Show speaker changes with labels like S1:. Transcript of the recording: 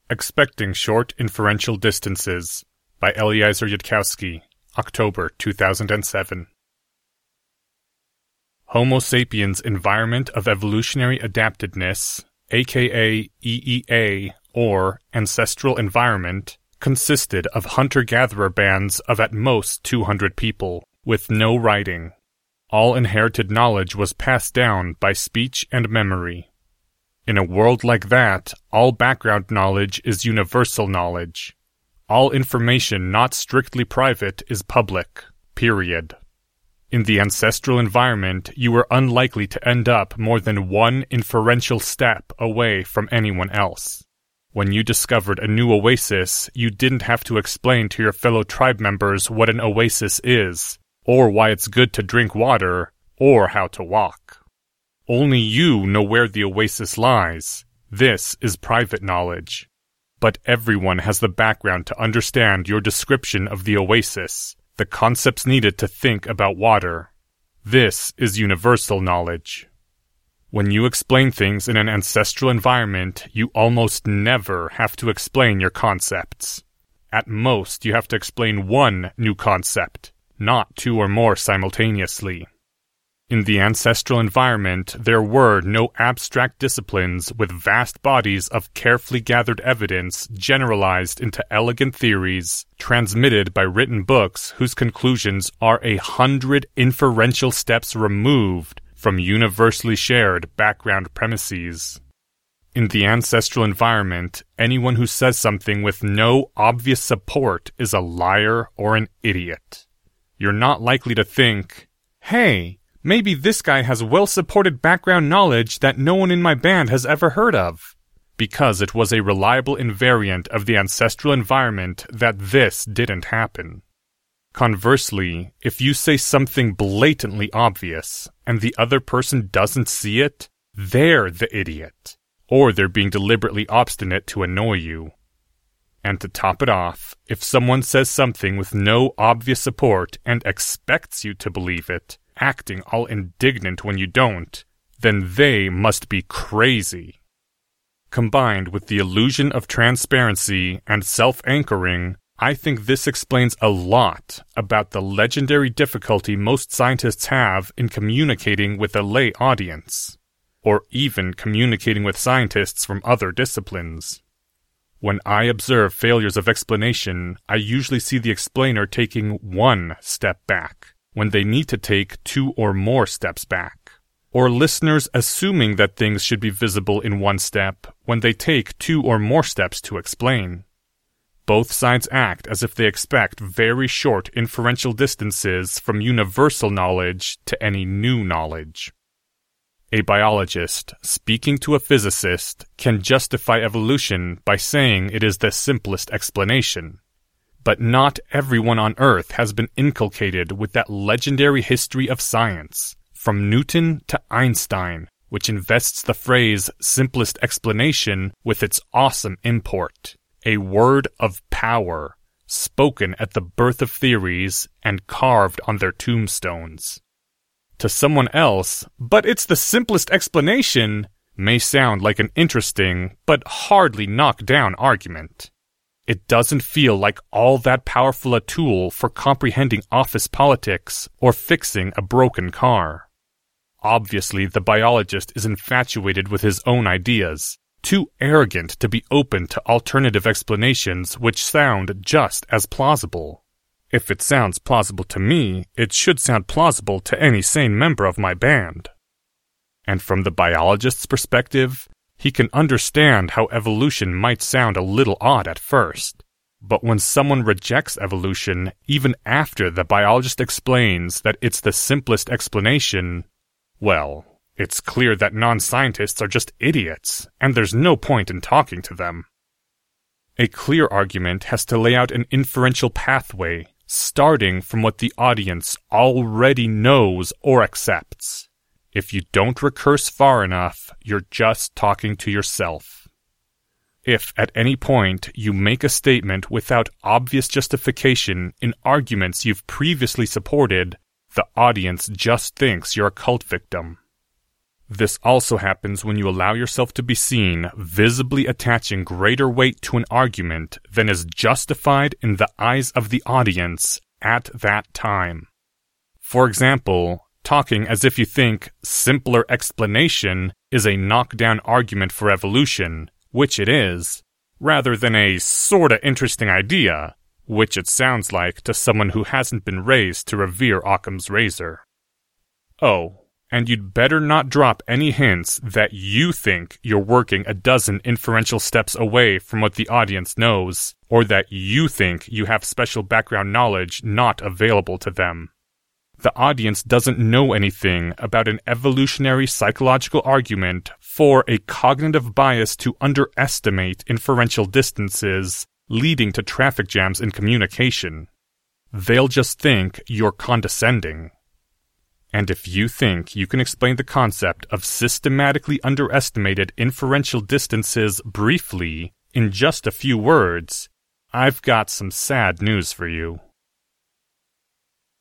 S1: Expecting Short Inferential Distances by Eliezer Yudkowsky, October 2007. Homo sapiens' environment of evolutionary adaptedness, aka EEA, or ancestral environment, consisted of hunter-gatherer bands of at most 200 people, with no writing. All inherited knowledge was passed down by speech and memory. In a world like that, all background knowledge is universal knowledge. All information not strictly private is public, period. In the ancestral environment, you were unlikely to end up more than one inferential step away from anyone else. When you discovered a new oasis, you didn't have to explain to your fellow tribe members what an oasis is, or why it's good to drink water, or how to walk. Only you know where the oasis lies. This is private knowledge. But everyone has the background to understand your description of the oasis, the concepts needed to think about water. This is universal knowledge. When you explain things in an ancestral environment, you almost never have to explain your concepts. At most, you have to explain one new concept, not two or more simultaneously. In the ancestral environment, there were no abstract disciplines with vast bodies of carefully gathered evidence generalized into elegant theories, transmitted by written books whose conclusions are 100 inferential steps removed from universally shared background premises. In the ancestral environment, anyone who says something with no obvious support is a liar or an idiot. You're not likely to think, "Hey, maybe this guy has well-supported background knowledge that no one in my band has ever heard of," because it was a reliable invariant of the ancestral environment that this didn't happen. Conversely, if you say something blatantly obvious, and the other person doesn't see it, they're the idiot, or they're being deliberately obstinate to annoy you. And to top it off, if someone says something with no obvious support and expects you to believe it, acting all indignant when you don't, then they must be crazy. Combined with the illusion of transparency and self-anchoring, I think this explains a lot about the legendary difficulty most scientists have in communicating with a lay audience, or even communicating with scientists from other disciplines. When I observe failures of explanation, I usually see the explainer taking one step back, when they need to take two or more steps back, or listeners assuming that things should be visible in one step when they take two or more steps to explain. Both sides act as if they expect very short inferential distances from universal knowledge to any new knowledge. A biologist, speaking to a physicist, can justify evolution by saying it is the simplest explanation. But not everyone on Earth has been inculcated with that legendary history of science, from Newton to Einstein, which invests the phrase simplest explanation with its awesome import, a word of power, spoken at the birth of theories and carved on their tombstones. To someone else, "But it's the simplest explanation," may sound like an interesting but hardly knockdown argument. It doesn't feel like all that powerful a tool for comprehending office politics or fixing a broken car. Obviously, the biologist is infatuated with his own ideas, too arrogant to be open to alternative explanations which sound just as plausible. If it sounds plausible to me, it should sound plausible to any sane member of my band. And from the biologist's perspective, he can understand how evolution might sound a little odd at first. But when someone rejects evolution, even after the biologist explains that it's the simplest explanation, well, it's clear that non-scientists are just idiots, and there's no point in talking to them. A clear argument has to lay out an inferential pathway, starting from what the audience already knows or accepts. If you don't recurse far enough, you're just talking to yourself. If at any point you make a statement without obvious justification in arguments you've previously supported, the audience just thinks you're a cult victim. This also happens when you allow yourself to be seen visibly attaching greater weight to an argument than is justified in the eyes of the audience at that time. For example, talking as if you think simpler explanation is a knockdown argument for evolution, which it is, rather than a sorta interesting idea, which it sounds like to someone who hasn't been raised to revere Occam's razor. Oh, and you'd better not drop any hints that you think you're working a dozen inferential steps away from what the audience knows, or that you think you have special background knowledge not available to them. The audience doesn't know anything about an evolutionary psychological argument for a cognitive bias to underestimate inferential distances leading to traffic jams in communication. They'll just think you're condescending. And if you think you can explain the concept of systematically underestimated inferential distances briefly, in just a few words, I've got some sad news for you.